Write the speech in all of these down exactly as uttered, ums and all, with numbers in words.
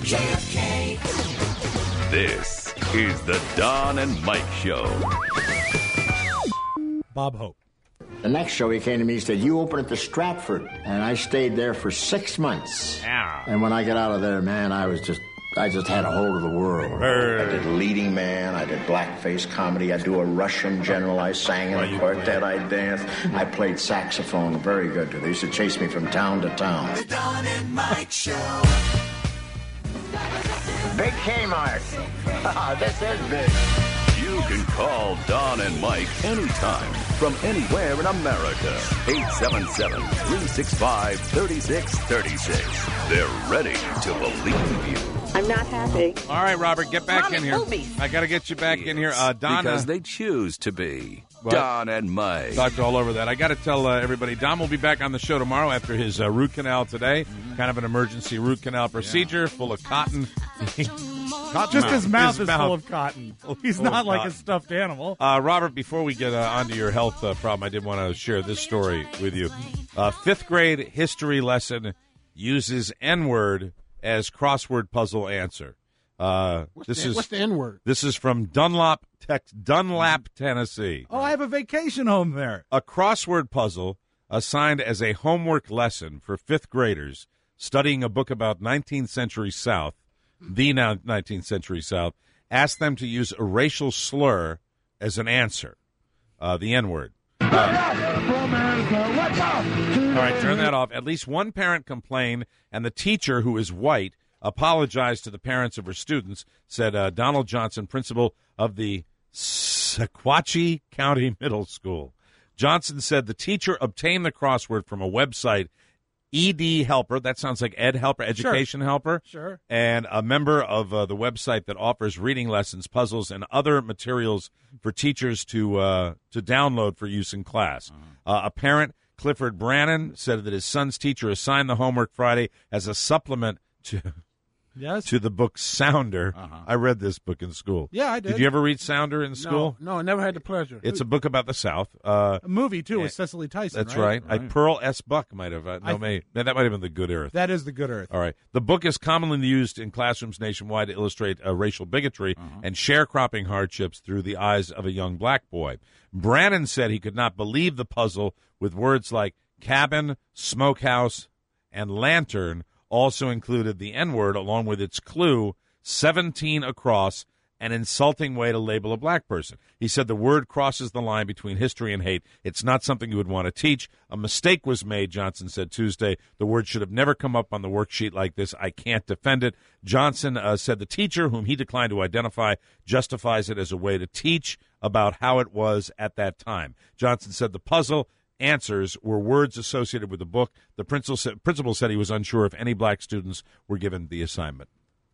J F K. This is the Don and Mike Show. Bob Hope. The next show he came to me, he said, you open at the Stratford. And I stayed there for six months. Yeah. And when I got out of there, man, I was just, I just had a hold of the world. I did leading man, I did blackface comedy, I do a Russian general, I sang in a quartet, I danced, I played saxophone, very good too. They used to chase me from town to town. The Don and Mike Show. Big Kmart. This is big. You can call Don and Mike anytime from anywhere in America. eight seven seven, three six five, three six three six. They're ready to believe you. I'm not happy. All right, Robert, get back Mommy, in here. movies. I got to get you back in here. Uh, Donna. Because they choose to be. What? Don and Mike. Talked all over that. I got to tell uh, everybody, Don will be back on the show tomorrow after his uh, root canal today. Mm-hmm. Kind of an emergency root canal procedure, yeah. Full of cotton. Cotton Just mouth. his mouth his is mouth. full of cotton. He's full not like cotton. a stuffed animal. Uh, Robert, before we get uh, onto your health uh, problem, I did want to share this story with you. Uh, fifth grade history lesson uses N-word as crossword puzzle answer. Uh, what's, this the, is what's the N-word? This is from Dunlap, Tex- Dunlap, Tennessee. Oh, I have a vacation home there. A crossword puzzle assigned as a homework lesson for fifth graders studying a book about nineteenth century South, the now nineteenth century South, asked them to use a racial slur as an answer, uh, the N-word. Uh, all right, turn that off. At least one parent complained, and the teacher, who is white, apologized to the parents of her students, said uh, Donald Johnson, principal of the Sequatchie County Middle School. Johnson said the teacher obtained the crossword from a website, E D Helper. That sounds like Ed Helper, Education sure. Helper. Sure. And a member of uh, the website that offers reading lessons, puzzles, and other materials for teachers to uh, to download for use in class. Uh-huh. Uh, a parent, Clifford Brannon, said that his son's teacher assigned the homework Friday as a supplement to yes. to the book Sounder. Uh-huh. I read this book in school. Yeah, I did. Did you ever read Sounder in school? No, no, I never had the pleasure. It's a book about the South. Uh, a movie, too, with Cecily Tyson, That's right. right. right. I, Pearl S. Buck might have. Uh, no, I, may, no, that might have been The Good Earth. That is The Good Earth. All right. The book is commonly used in classrooms nationwide to illustrate uh, racial bigotry uh-huh. and sharecropping hardships through the eyes of a young black boy. Brannon said he could not believe the puzzle with words like cabin, smokehouse, and lantern also included the N-word along with its clue, seventeen across, an insulting way to label a black person. He said the word crosses the line between history and hate. It's not something you would want to teach. A mistake was made, Johnson said Tuesday. The word should have never come up on the worksheet like this. I can't defend it. Johnson uh, said the teacher, whom he declined to identify, justifies it as a way to teach about how it was at that time. Johnson said the puzzle answers were words associated with the book. The principal said, principal said he was unsure if any black students were given the assignment.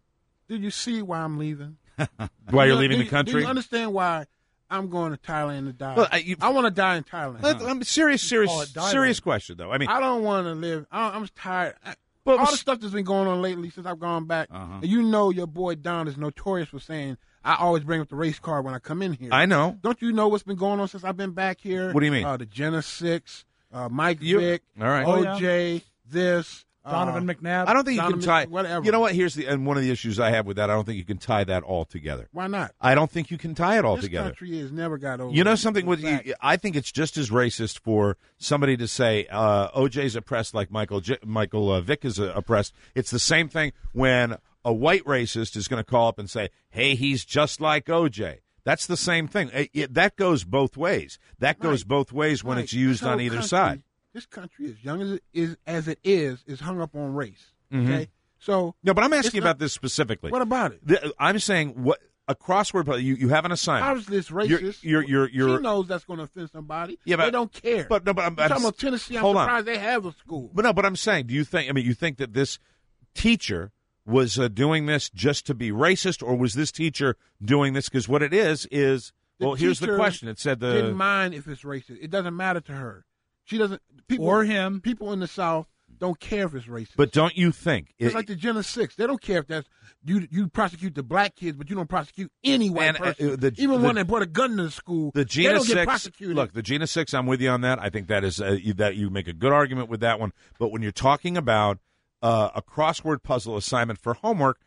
Do you see why I'm leaving? Why you're you, leaving do the country? Do you understand why I'm going to Thailand to die? Well, I, you, I want to die in Thailand. Let, I'm serious, serious, serious Thailand. question though. I mean, I don't want to live. I, I'm tired. I, But all the stuff that's been going on lately since I've gone back, uh-huh. and you know your boy Don is notorious for saying, I always bring up the race card when I come in here. I know. Don't you know what's been going on since I've been back here? What do you mean? Uh, the Jenna Six, uh, Mike You- Vick, all right. O J, Oh, this. Donovan uh, McNabb. I don't think you Donovan, can tie. whatever. You know what? Here's the and one of the issues I have with that. I don't think you can tie that all together. Why not? I don't think you can tie it all This together. country has never got over. You know something? With fact. you, I think it's just as racist for somebody to say uh, O J's oppressed like Michael J- Michael uh, Vick is uh, oppressed. It's the same thing when a white racist is going to call up and say, "Hey, he's just like O J." That's the same thing. It, it, that goes both ways. That goes Right. both ways when Right. it's used This on whole either country- side. This country, as young as it is, as it is, is hung up on race. Mhm. Okay, so No, but I'm it's asking not- about this specifically. What about it? The, I'm saying what a crossword puzzle. You, you have an assignment. How is this racist? You're, you're, you're, you're she knows that's going to offend somebody. Yeah, but- they don't care. But no, but I'm, I'm I'm talking about Tennessee. I'm hold on. surprised they have a school. But no, but I'm saying, do you think? I mean, you think that this teacher was uh, doing this just to be racist, or was this teacher doing this because what it is is? The well, here's the teacher question. It said the didn't mind if it's racist. It doesn't matter to her. She doesn't. People, Or him. People in the South don't care if it's racist. But don't you think it's it- like the Jenna Six. They don't care if that's you. You prosecute the black kids, but you don't prosecute any white And, uh, person. the- Even the- one that brought a gun to the school. the they Gina don't get Six? prosecuted. Look, the Gina Six. I'm with you on that. I think that is uh, you, that you make a good argument with that one. But when you're talking about uh, a crossword puzzle assignment for homework,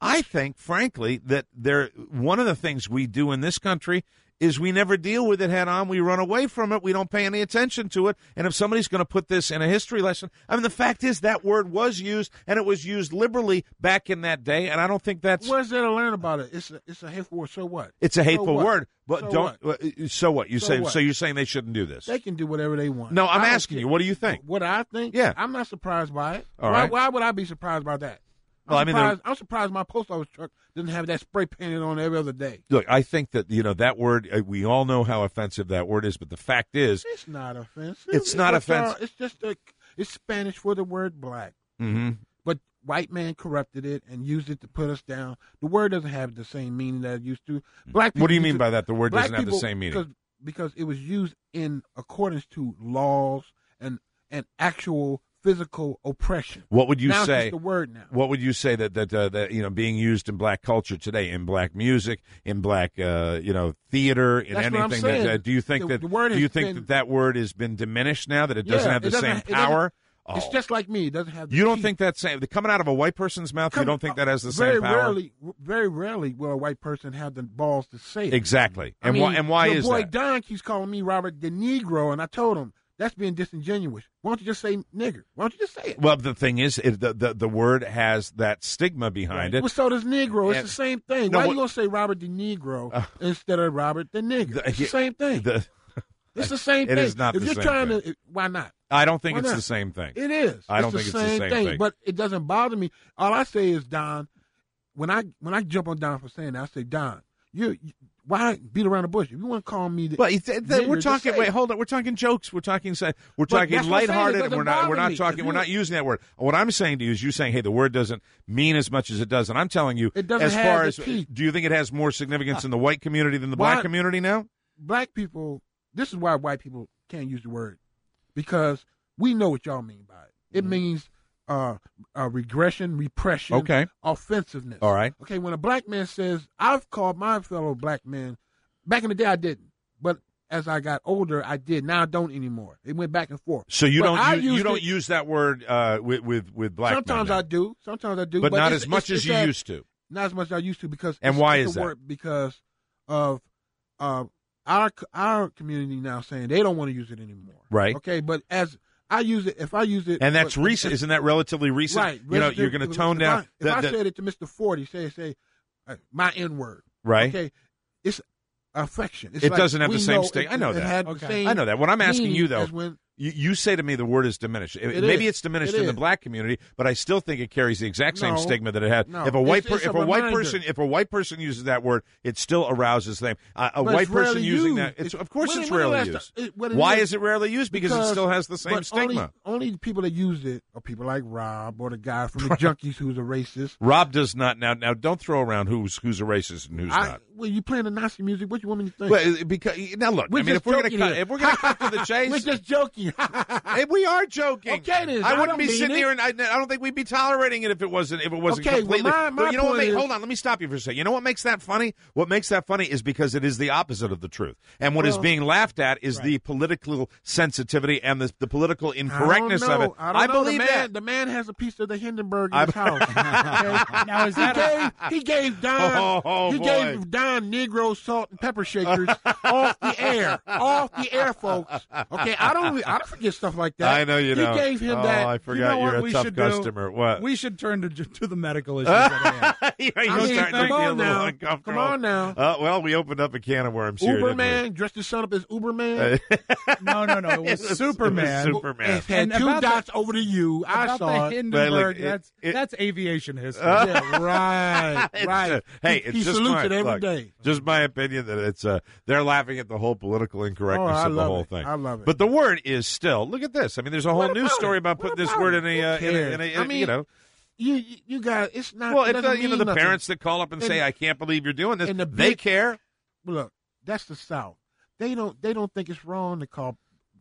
I think, frankly, that there one of the things we do in this country is we never deal with it head on. We run away from it. We don't pay any attention to it. And if somebody's going to put this in a history lesson, I mean, the fact is that word was used, and it was used liberally back in that day, and I don't think that's... What's there to learn about it? It's a, it's a hateful word, so what? It's a hateful so word, but so don't... What? Uh, so what? You so say, what? So you're saying they shouldn't do this? They can do whatever they want. No, I'm I don't asking care. you, what do you think? What I think? Yeah. I'm not surprised by it. All why, right. why would I be surprised by that? I'm, Well, I mean, surprised, I'm surprised my post office truck doesn't have that spray painted on every other day. Look, I think that, you know, that word, uh, we all know how offensive that word is, but the fact is... It's not offensive. It's not It's, uh, offensive. It's just a, it's Spanish for the word black. Mm-hmm. But white man corrupted it and used it to put us down. The word doesn't have the same meaning that it used to. Black people What do you used mean to- by that? The word black doesn't have the people- same meaning. Because, because it was used in accordance to laws and, and actual physical oppression. What would you now say? It's just the word now. What would you say that that uh, that you know being used in black culture today, in black music, in black uh, you know theater, in That's what I'm anything? That, saying. uh, do you think The- that the word do you has think been- that that word has been diminished now? That it doesn't Yeah, have the it doesn't- same it doesn't- power? It's Oh. just like me. It doesn't have. The You don't teeth. think that's same coming out of a white person's mouth? Come- you don't think that has the very same power? Rarely, very rarely will a white person have the balls to say it. Exactly. I And mean, why? And why your is boy that? Don keeps calling me Robert De Negro, and I told him that's being disingenuous. Why don't you just say nigger? Why don't you just say it? Well, the thing is, it, the, the the word has that stigma behind it. Well, so does Negro. It's And- the same thing. No, Why what- you gonna say Robert De Negro Uh, instead of Robert the nigger? the- It's the same thing. The- it's the same it thing. is not if the you're same trying thing. to, it- why not? I don't think Why it's not? the same thing. It is. I don't it's think the it's the same same thing, thing. But it doesn't bother me. All I say is, Don, when I when I jump on Don for saying that, I say, Don, you, you why beat around the bush? If you want to call me, the, Well, it's, it's, nigger, we're just talking. say Wait, it. hold on. We're talking jokes. We're talking. We're But talking that's what I'm saying. It lighthearted. doesn't We're not. We're bother not me. talking. If We're you- not using that word. What I'm saying to you is, you're saying, hey, the word doesn't mean as much as it does, and I'm telling you, It doesn't as have far the as teeth. do you think it has more significance in the white community than the Why- black community now? black people, this is why white people can't use the word, because we know what y'all mean by it. It means uh, uh, regression, repression, Okay. offensiveness. All right. Okay, when a black man says, I've called my fellow black men, back in the day I didn't, but as I got older, I did. Now I don't anymore. It went back and forth. So you But don't I you, you used don't it- use that word uh, with with with black men Sometimes now. I do. Sometimes I do. but, not it's- as much it's- as it's you that- used to. Not as much as I used to, because And it's, why it's is a that? word because of uh, our our community now saying they don't want to use it anymore. Right. Okay, but as I use it, if I use it, And that's but- recent. Isn't that relatively recent? Right. You know, you're going to tone if down. I, if the- I the- said it to Mister Forty, say say uh, my N word. Right. Okay. It's affection. It's It like doesn't have we the same know sting. it- I know it that. had the Okay. same I know that. What I'm asking you, meaning though, as when- You, you say to me the word is diminished. It Maybe is. it's diminished It in the is. black community, but I still think it carries the exact same No. stigma that it had. No. If a white It's- it's if a a white reminder. person if a white person uses that word, it still arouses them. Uh, a But white it's person rarely using used. that, it's, It's- of course when- it's when the rarely last used. ti- it- when it Why is- is it rarely used? Because, it still has the same but stigma. Only, only the people that use it are people like Rob or the guy from the Junkies who's a racist. Rob does not now. Now, don't throw around who's who's a racist and who's I, not. well, you playing the Nazi music. What you want me to think? Well, because now look, We're I mean, just if we're going to joking cut, here. if we're going to cut to the We're chase, just joking. hey, we are joking. Okay, then. I I wouldn't don't be mean sitting it. here, and I, I don't think we'd be tolerating it if it wasn't if it wasn't Okay, well, completely. my- my but you know what? point Make, is- hold on, let me stop you for a second. You know what makes that funny? What makes that funny is because it is the opposite of the truth, and what is Well, being laughed at is right. the political sensitivity and the, the political I don't incorrectness know. of it. I, don't know. believe the man, that. The man has a piece of the Hindenburg in I- his house. Okay? Now, is He that a- gave, he gave Don Oh, oh, he boy. gave Don Negro salt and pepper shakers off the air, off the air, folks. Okay, I don't I don't forget stuff like that. I know you he don't. gave him oh, that. I You forgot know what you're a we tough should do? customer. What? We should turn to to the medical issues at hand. You're I mean, starting to come be a on little now. uncomfortable. Come on now. Uh, well, we opened up a can of worms here. didn't we? Uberman dressed his son up as Uberman. No, no, no. It was It was- Superman. it was Superman. It had And two about the- dots over the U. I About saw the it. Hindenburg, it- that's it- that's aviation history. Yeah, right, It's, right. uh, hey, he, it's he just salutes my, it every look, day. Just my opinion that it's uh, they're laughing at the whole political incorrectness Oh, I of the love whole it. thing. I love it. But the word is still. Look at this. I mean, there's a whole What news about story it? about What putting this about word it? in a, uh, Who in a, cares? in a, I mean, you know. You you, you got it's not. Well, it if the, doesn't you know mean the nothing. parents that call up and say, And- "I can't believe you're doing this," and the they big- care. Look, that's the South. They don't they don't think it's wrong to call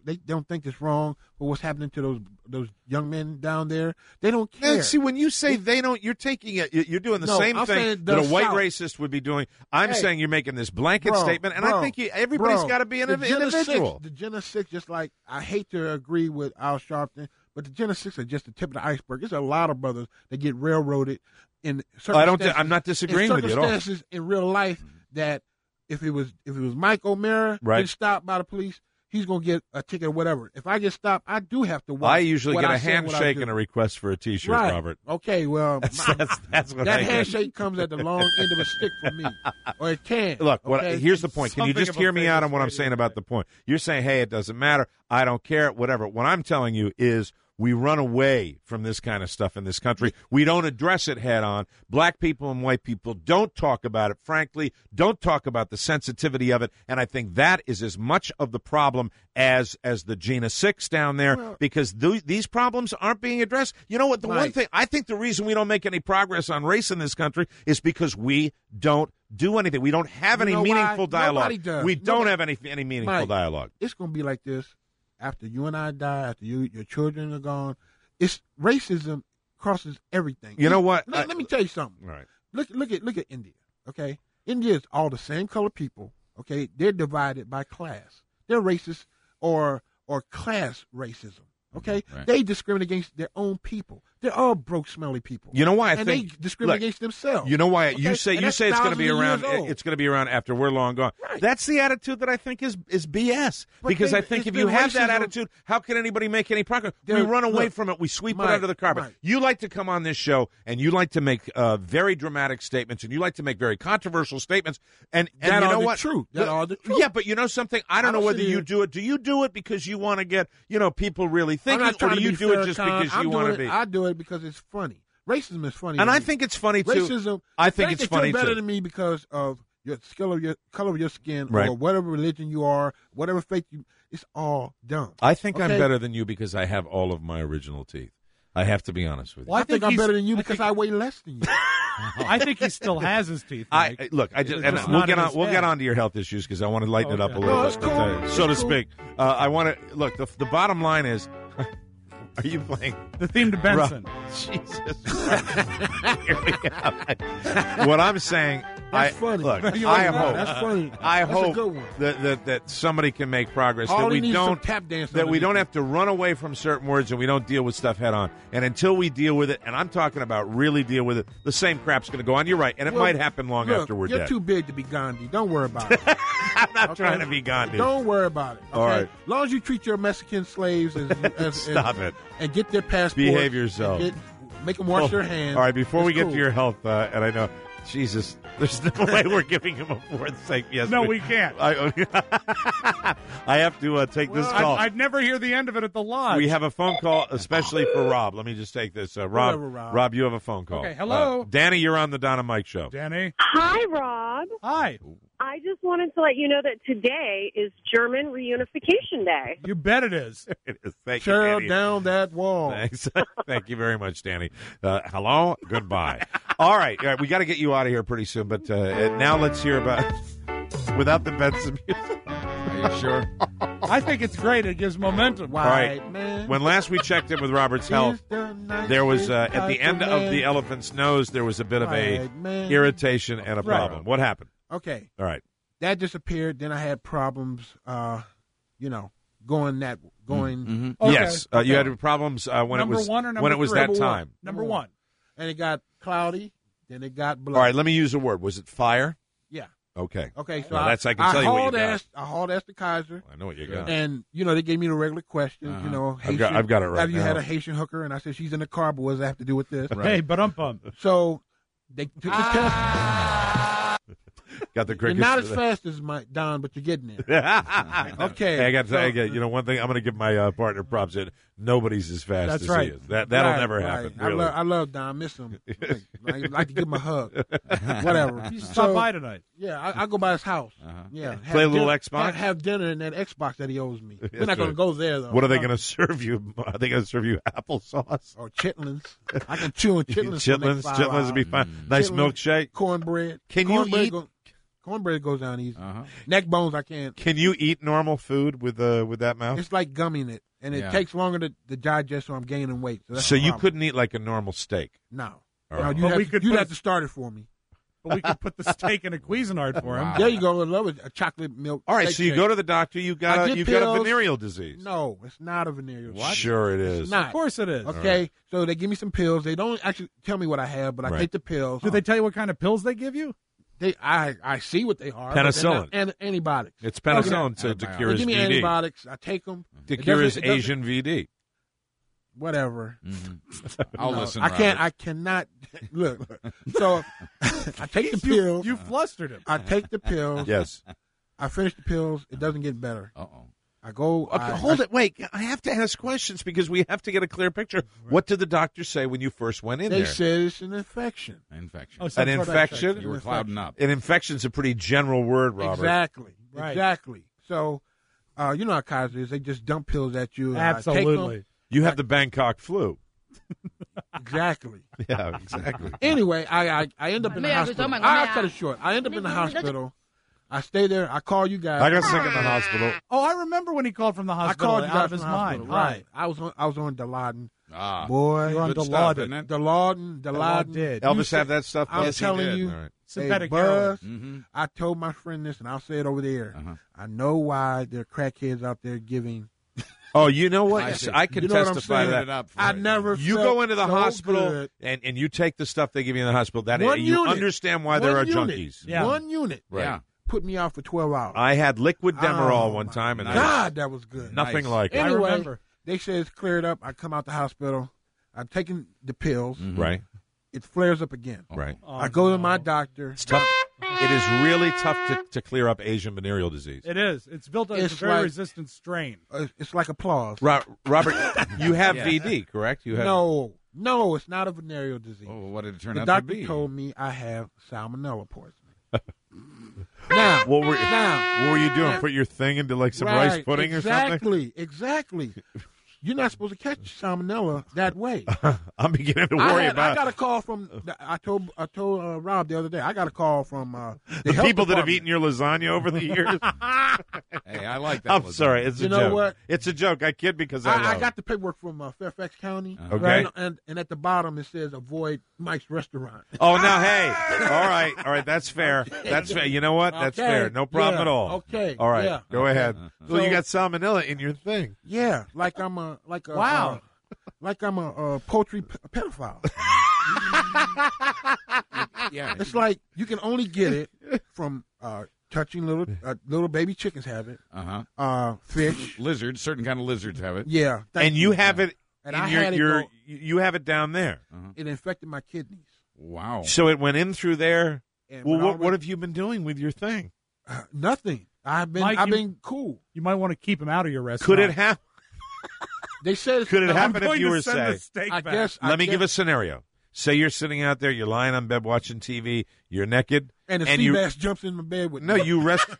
they don't think it's wrong for what's happening to those those young men down there. They don't care. And see, when you say they don't, you're taking it. You're doing the No, same I'm thing saying that a the white South. racist would be doing. I'm Hey, saying you're making this blanket bro, statement, and bro, I think you, everybody's bro, got to be an the Gen individual. Six, the Gen Six, just like I hate to agree with Al Sharpton, but the Gen Six are just the tip of the iceberg. There's a lot of brothers that get railroaded in I don't. circumstances. I'm not disagreeing in with you at all. circumstances in real life that if it was if it was Mike O'Mara Right. getting stopped by the police, he's gonna get a ticket or whatever. If I get stopped, I do have to watch. I usually what get I a say and what I handshake do. and a request for a T-shirt, right. Robert. Okay, well, That's, my- that's, that's what that I get. handshake comes at the long end of a stick for me, or it can. Look, what, okay? here's the point. Can you Something just of a hear me out famous on what I'm radio saying about the point? You're saying, hey, it doesn't matter. I don't care, whatever. What I'm telling you is we run away from this kind of stuff in this country. We don't address it head on. Black people and white people don't talk about it, frankly, don't talk about the sensitivity of it. And I think that is as much of the problem as as the Gina Six down there, Well- because th- these problems aren't being addressed. You know what? The one Mike. thing, I think the reason we don't make any progress on race in this country is because we don't do anything. We don't have You any know why? meaningful dialogue. Nobody does. We don't Nobody- have any any meaningful Mike, dialogue. It's gonna be like this after you and I die, after you your children are gone. It's racism crosses everything. You know what? Let, I- let me tell you something. All right. Look look at look at India. Okay, India is all the same color people. Okay, they're divided by class. They're racist or or class racism. Okay, Right. they discriminate against their own people. They're all broke, smelly people. You know why I and think they discriminate look, against themselves. You know why Okay? you say And you that's say it's going to be thousands of around. years old. It's going to be around after we're long gone. Right. That's the attitude that I think is is B S. But Because they- I think it's if you been have that racism- attitude, how can anybody make any progress? we There- run away look, from it. We sweep Mike, it under the carpet. Mike. You like to come on this show and you like to make uh, very dramatic statements and you like to make very controversial statements. And, and That you are know the what? truth. That are the truth. Yeah, but you know something? I don't I know don't whether sit you here- do it. Do you do it because you want to get you know people really I'm thinking, not trying or do to you be do it fair, just Con. because I'm you want doing to it- be? I do it because it's funny. Racism is funny. And to I me. think it's funny too. Racism. I the think fact it's that funny you're better too. than me because of your skill of your color of your skin Right. or whatever religion you are, whatever faith you. It's all dumb. I think I'm Okay? better than you because I have all of my original teeth. I have to be honest with you. Well, I, think, I'm he's- better than you I because think- I weigh less than you. I think he still has his teeth. I Mike. look. I just It's and just we'll not get in on. his We'll head. get on to your health issues because I want to lighten it up a Okay. little No, bit, it's but, cool. uh, so to It's cool. speak. Uh, I want to look. The the bottom line is, are you playing? the theme to Benson. Jesus. Christ. Here we go. What I'm saying, I That's funny. look. You I know, hope. That's funny. I That's hope a good one. that, that that somebody can make progress. All that he we needs is some don't tap dance that we underneath don't it. have to run away from certain words and we don't deal with stuff head on. And until we deal with it, and I'm talking about really deal with it, the same crap's going to go on. You're right, and it Well, might happen long look, after we're you're dead. too big to be Gandhi. Don't worry about it. I'm not Okay? trying to be Gandhi. Don't worry about it. Okay? All right. As long as you treat your Mexican slaves as, as, Stop as- it. and get their passports. Behave yourself. and get- make them wash their hands. All right, before It's we get cool. to your health, uh, and I know, Jesus, there's no way we're giving him a fourth segment. Yes, No, we can't. I, I have to uh, take this I'd, call. I'd never hear the end of it at the lodge. We have a phone call, especially for Rob. Let me just take this. Uh, Rob, Whatever, Rob. you have a phone call. Okay, hello. Uh, Danny, you're on the Donna Mike Show. Danny. Hi, Rob. Hi. I just wanted to let you know that today is German Reunification Day. You bet it is. It is. Thank you, Tear Danny. down that wall. Thanks. Thank you very much, Danny. Uh, hello. Goodbye. All right. All right. We got to get you out of here pretty soon. But uh, now let's hear about without the Benson music. Are you sure? I think it's great. It gives momentum. White right. man. When last we checked in with Robert's health, is the nicest there was uh, at the type end of man. the elephant's nose, there was a bit of a Right, man. irritation and a Right. problem. What happened? Okay, All right. that disappeared. Then I had problems. Uh, you know, going that going, Okay, Yes, uh, you okay. had problems uh, when number it was one or number when it was three? that Number one. time. Number one. and it got cloudy. Then it got blood. All right. Let me use a word. Was it fire? Yeah. Okay. Okay. So Well, I, that's- I can tell you what you hauled got. ass, I hauled ass to Kaiser. I know what you got. And you know they gave me the regular questions. You know, I've got- I've got it right Have you now. had a Haitian hooker? And I said she's in the car, but what does that have to do with this? Hey, but um bum. So they took the test. Got the You're crickets. not for as that. fast as my Don, but you're getting there. Okay. Hey, I got to so- say, I got- you know, one thing. I'm going to give my uh, partner props. That nobody's as fast That's as right. he is. That that'll Right, never right. happen. I, Really. love, I love Don. I miss him. Like, I like to give him a hug. Whatever. You stop So, by tonight. Yeah, I, I go by his house. Uh-huh. Yeah, have Play a little dinner- Xbox? Have, have dinner in that Xbox that he owes me. We're That's not going right. to go there though. What are they going to serve you? Are they going to serve you applesauce? Or chitlins. I can chew on chitlins. for the Chitlins, next five chitlins would be hours. fine. Nice Chitlins, milkshake. cornbread. Can you Cornbread eat- go- Cornbread goes down easy. Uh-huh. Neck bones, I can't. Can you eat normal food with uh, with that mouth? It's like gumming it, and it Yeah. takes longer to, to digest, so I'm gaining weight. So, that's So the you problem. couldn't eat like a normal steak. No. All No, right. you But have, we to, could you'd put have a- to start it for me. But we could put the steak in a Cuisinart for him. Wow. There you go. I love it. A chocolate milk. All right, steak so you shake. go to the doctor. You I got a, get you got a pills. venereal disease. No, it's not a venereal. What? Sure, it It's is. not. Of course it is. Okay, so they give me some pills. They don't actually tell me what I have, but I Right. take the pills. Do they tell you what kind of pills they give you? They, I, I see what they are. but they're Penicillin. not an- antibiotics. It's penicillin to, to Antibiotics. cure They his give me V D. antibiotics. I take them. To It cure doesn't- his it doesn't- Asian V D. Whatever. Mm-hmm. I'll No, listen. I can't. Robert. I cannot. Look. look. So I take the pills. You flustered him. I take the pills. Yes. I finish the pills. It doesn't get better. Uh-oh. I go. Okay, I, hold I, it. Wait, I have to ask questions because we have to get a clear picture. What did the doctor say when you first went in They there? said it's an infection. Infection. Oh, some An sort of infection? You were clouding up. An infection's a pretty general word, Robert. Exactly. Right. Exactly. So, uh, you know how Kaiser is. They just dump pills at you. and I take 'em. Absolutely. You have the Bangkok flu. Exactly. Yeah, exactly. Anyway, I I, I end up in the May I hospital. go to my- I'll may I- cut it short. I end up in the hospital. I stay there. I call you guys. I got sick in the hospital. Oh, I remember when he called from the I hospital called you out guys of his from the hospital. mind. Right. I was on. I was on Dilaudid. Ah. Boy, You're on Good stuff, Dilaudid. isn't it? Dilaudid. Dilaudid. Dilaudid. Elvis have that stuff? I'm Yes, he telling did. you. All right. Synthetic Hey, heroin. Buzz, Mm-hmm. I told my friend this, and I'll say it over there. Uh-huh. I know why there are crackheads out there giving. Oh, you know what? I I, see. can You know what I'm testify to saying? that. Up for I it. never. You felt go into the so hospital good. and, and you take the stuff they give you in the hospital. That One you unit. understand why there One are unit. junkies. Yeah. One unit. Right. Yeah. Put me out for twelve hours. I had liquid Demerol Oh, one my time, and I God, that was good. nothing Nice. like it. I Anyway, remember. they say it's cleared up. I come out the hospital. I'm taking the pills. Right, It flares up again. right. Oh, I go to no. my doctor. It's tough. It is really tough to, to clear up Asian venereal disease. It is. It's built on it's It's a very like- resistant strain. Uh, It's like applause. Ro- Robert, you have V D, correct? You have No, no, it's not a venereal disease. Oh, what did it turn the out doctor to be? told me I have salmonella poisoning. now, What were, now, what were you doing? now- Put your thing into like some right, rice pudding or something? Exactly, exactly. You're not supposed to catch salmonella that way. I'm beginning to I, worry had, about I got a call from. the- I told I told uh, Rob the other day. I got a call from uh, the, the health people that have department. eaten your lasagna over the years. Hey, I like that. I'm lasagna. sorry, it's a You know joke. what? It's a joke. I kid because I, I, I love got the paperwork from uh, Fairfax County. it. Okay. And, and and at the bottom it says avoid Mike's restaurant. Oh, now, hey. All right. All right. That's fair. That's fair. You know what? That's Okay. fair. No problem Yeah. at all. Okay. All right. Yeah. Go ahead. So, So- you got salmonella in your thing. Yeah, like I'm a like a Wow. uh, like I'm a, uh poultry p- pedophile. Yeah. It's like you can only get it from uh, touching little uh, little baby chickens have it, Uh-huh. uh, fish. Lizards. Certain kind of lizards have it. Yeah, thank And you have it And in I your, had it your go- you have it down there. It infected my kidneys. Wow. So it went in through there. And Well, when what, all what went- have you been doing with your thing? uh, nothing. I've been Mike, I've you- been cool. You might want to keep him out of your restaurant. Could it happen? They said it's Could it no, happen I'm if going you to were send say? the steak I back. guess. Let I me guess, give a scenario. Say you're sitting out there, you're lying on bed watching T V, you're naked, and the and sea you bass jumps in my bed with no, me. you rest.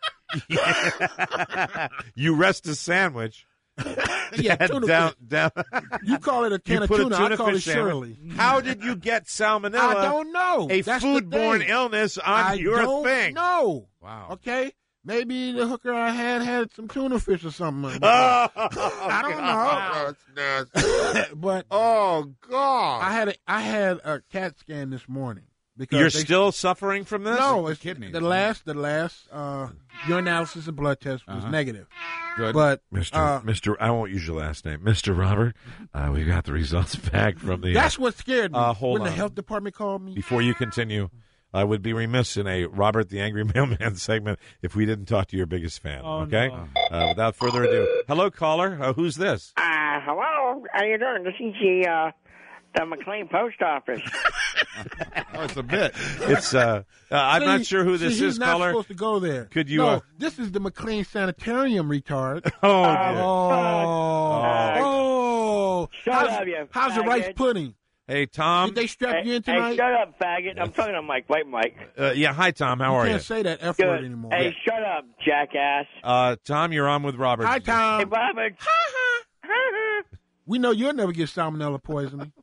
you rest a sandwich. yeah, tuna down, fish. down. You call it a can You of put a tuna. tuna I call it fish sandwich. Shirley. How did you get salmonella? I don't know. A That's the foodborne thing. illness on I your don't thing. know. Wow. Okay, maybe the hooker I had had some tuna fish or something. Oh, I don't know. That's nasty. But Oh God! I had a, I had a CAT scan this morning because You're they- still suffering from this? no, it's kidneys. the last the last uh, urinalysis and blood test was Uh-huh. negative. Good. But Mister uh, Mister I won't use your last name, Mister Robert. Uh, we got the results back from the. that's what scared me Uh, hold when on. the health department called me. Before you continue, I would be remiss in a Robert the Angry Mailman segment if we didn't talk to your biggest fan. Oh, okay. no. Uh, without further ado, hello caller. Uh, who's this? Uh, hello. How you doing? This is the, uh, the McLean Post Office. Oh, it's a bit. It's. Uh, uh, I'm See- not sure who this see, is, he's not caller. supposed to go there. Could you, No, uh, this is the McLean Sanitarium, retard. Oh, Uh, dear. Oh, oh, Shut how's, up, you how's the rice faggot. pudding? Hey Tom. Did they strap Hey, you in hey, tonight? shut up, faggot. I'm talking to Mike. White Mike. Uh, yeah. Hi Tom. How you are can't you? say that F word Good. anymore. Hey, shut up, jackass. Uh, Tom, you're on with Robert. Hi, Hey, Tom. Robert. We know you'll never get salmonella poisoning.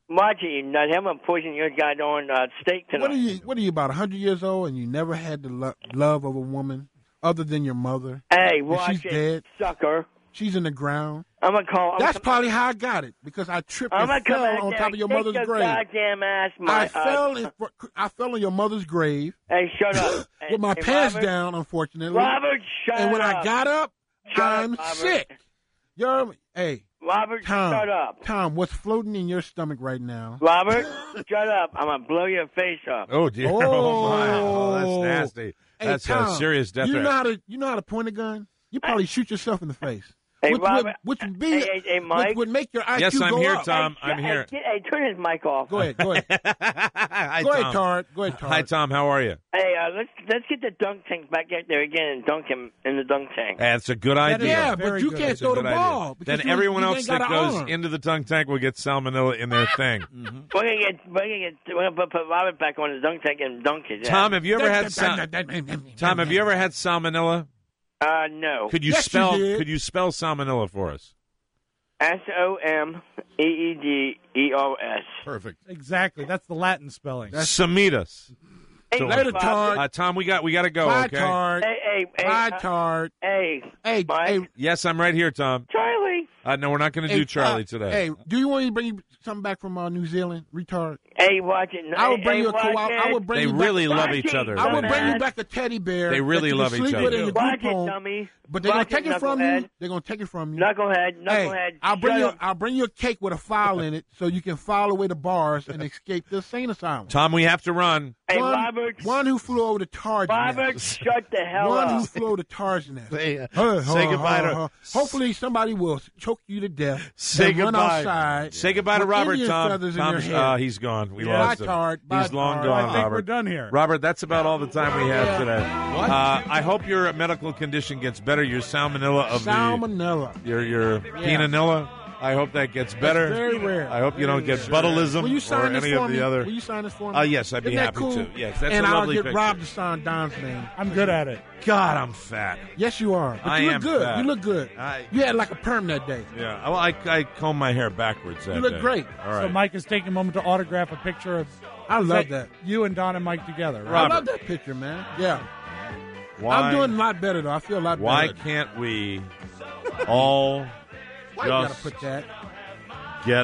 Watch it, you nut. I'm gonna poison your goddamn uh, steak tonight. What are you? What are you about one hundred years old and you never had the lo- love of a woman other than your mother? Hey, And watch she's it, dead. sucker. She's in the ground. I'm gonna call. I'm That's gonna, probably how I got it because I tripped I'm and gonna come fell out on there top and of your kick mother's your grave. goddamn ass, my, I uh, fell. In, I fell on your mother's grave. Hey, shut up. with my hey, pants Robert, down, unfortunately. Robert, shut and when up. I got up, Shut I'm up, Robert. sick. You're, hey, Robert, Tom, shut up. Tom, what's floating in your stomach right now? Robert, shut up. I'm gonna blow your face up. Oh dear! Oh, Oh, my! Oh, that's nasty. Hey, That's Tom, a serious death you threat. know how to you know how to point a gun? You probably shoot yourself in the face. Hey, which Robert, would, which would be hey, hey, hey, Mike. which would make your I Q Yes, I'm go here, up. Tom. Hey, I'm hey, here. Hey, hey, turn his mic off. Go ahead, go ahead, Hi, go Tom. ahead, Tard. Go ahead, Tard. Hi, Tom. How are you? Hey, uh, let's let's get the dunk tank back out there again and dunk him in the dunk tank. That's a good That is idea. Yeah, a but very you good can't That's a throw the good ball. idea. because Then you- everyone you else ain't that got an goes arm. into the dunk tank will get salmonella in their thing. We're gonna get we're gonna get we're gonna put Robert back on the dunk tank and dunk his ass. Tom, have you ever had sal- Tom? Have you ever had salmonella? Uh, no. Could you Yes, you spell? did. Could you spell salmonella for us? S O M E E D E O S. Perfect. Exactly. That's the Latin spelling. Semitas. Hey, Later, Bob. Tard. Uh, Tom, we got we got to go. Bye, Okay. Tard. Hey, hey, hey, Bye, uh, Tard. hey, Hey, Mike. hey, Yes, I'm right here, Tom. Charlie. Uh, no, we're not going to hey, do Charlie uh, today. Hey, do you want me to bring you something back from uh, New Zealand, retard? Hey, watch it. I will Hey, bring hey, you a watch koala. I it. will bring They you really back, love Watch each it, other. I will They- bring you dumbass. back a teddy bear. They really that you love can each sleep other. with in your Watch group it, home, dummy. but they're gonna Watch take it, it from you. knucklehead. They're gonna take it from you. Knucklehead, Hey, knucklehead. I'll bring Shut you. up. I'll bring you a cake with a file in it, so you can file away the bars and escape the insane asylum. Tom, we have to run. Hey, one, Robert. one who flew over to Tarzan. Robert, shut the hell One who up. flew over to Tarzan. Say, uh, Huh, say huh, goodbye huh, to- huh. Hopefully, somebody will choke you to death. Say and run goodbye. outside. Say goodbye to with Robert, Indian Tom. feathers in Tom's, your hair. uh, he's gone. We Yeah. lost Bye, him. Tard. Bye, He's long Tard. gone, I think Robert. we're done here. Robert, that's about all the time we have Yeah. today. Uh, I hope your medical condition gets better. Your salmonella of Salmonella. the your your penanilla. I hope that gets better. That's very rare. I hope you don't get botulism Will you or sign this any for of me? the other. Will you sign this for me? Uh, yes, I'd be Isn't that happy cool? to. Yes, that's and a I'll lovely get picture. Rob to sign Don's name. I'm good at it. God, I'm fat. Yes, you are. But I you look am good. fat. You look good. I- you had like a perm that day. Yeah, well, I, I comb my hair backwards. That You look day. great. All right. So Mike is taking a moment to autograph a picture of I love that. you and Don and Mike together. Right? I Robert. love that picture, man. Yeah. why, I'm doing a lot better, though. I feel a lot Why better. can't we all Why you gotta just put that? get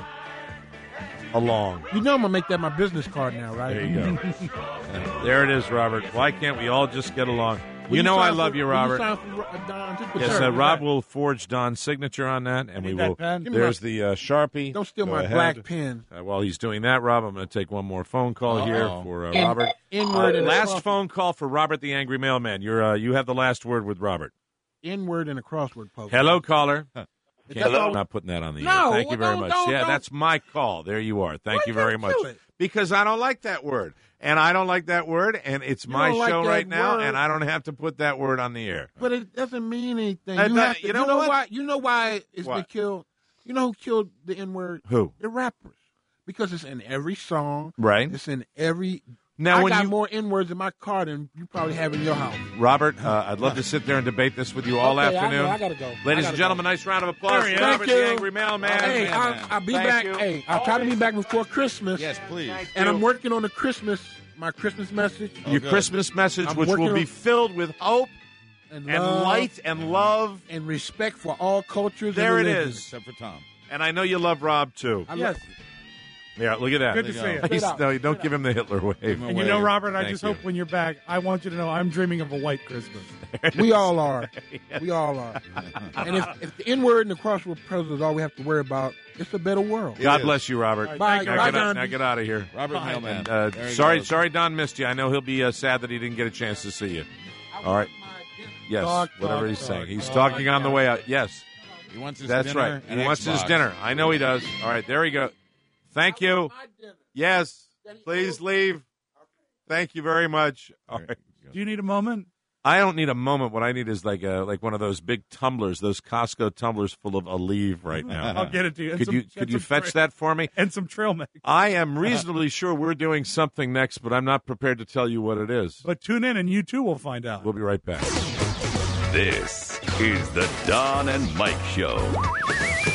along? You know I'm gonna make that my business card now, right? There you go. Uh, there it is, Robert. Why can't we all just get along? Will You know I sign love for- you, will Robert. sign for, uh, Don? Just put Yes, that- uh, put Rob that. will forge Don's signature on that, and we need that will. pen. Give me There's my- the uh, Sharpie. Don't steal Go my ahead. black pen. Uh, while he's doing that, Rob, I'm going to take one more phone call here Uh-oh. for uh, In- Robert. N-word Uh, and a last cross- phone call for Robert the Angry Mailman. You're uh, you have the last word with Robert. N-word and a crossword puzzle. Hello, caller. That's Can't- all- I'm not putting that on the No, air. Thank you well, very don't- much. don't- yeah, don't- that's my call. There you are. Thank Why you very can't much. kill it? Because I don't like that word. And I don't like that word, and it's You my don't like show that right now, word. and I don't have to put that word on the air. But it doesn't mean anything. Uh, you, that- have to, you know what? why? You know why it's been What? killed? You know who killed the N-word? Who? The rappers. Because it's in every song. Right. It's in every. Now, I when got you- more N-words in my car than you probably have in your house. Robert, uh, I'd love to sit there and debate this with you all Okay, I afternoon. know, I gotta go. I Ladies gotta and gentlemen, go. nice round of applause There he for is. Robert Thank the you. Angry Mailman. Hey, man, I'll, man. I'll be Thank back. you. Hey, I'll try to be back before Christmas. Yes, please. And I'm working on the Christmas, my Christmas message. Your good. Christmas message, I'm which will working be on- filled with hope and, and love light and love. and respect for all cultures. There and it religions. is. Except for Tom. And I know you love Rob, too. I Yes. love- Yeah, look at that. Good to you see go. you. He's- Straight up. no, you don't give him the Hitler wave. him a And you know, wave. Robert, I Thank just you. hope when you're back, I want you to know I'm dreaming of a white Christmas. We all are. We all are. And if, if the N-word and the crossword puzzle is all we have to worry about, it's a better world. God bless you, Robert. Bye. Now, Bye, get, out, Don. now get out of here. Robert Mailman. Uh, There he sorry, goes. sorry, Don missed you. I know he'll be uh, sad that he didn't get a chance to see you. All right. Yes, Talk, whatever talk, he's talk. saying. He's Oh, talking my on the God. way out. Yes, He wants his that's dinner right. and He wants his Xbox. dinner. I know he does. All right, there we go. Thank you. Yes, please leave. Thank you very much. All right. Do you need a moment? I don't need a moment. What I need is like a like one of those big tumblers, those Costco tumblers full of Aleve right now. I'll get it to you. And Could some- you and could you some fetch tra- that for me? And some trail mix. I am reasonably sure we're doing something next, but I'm not prepared to tell you what it is. But tune in and you too will find out. We'll be right back. This is the Don and Mike Show.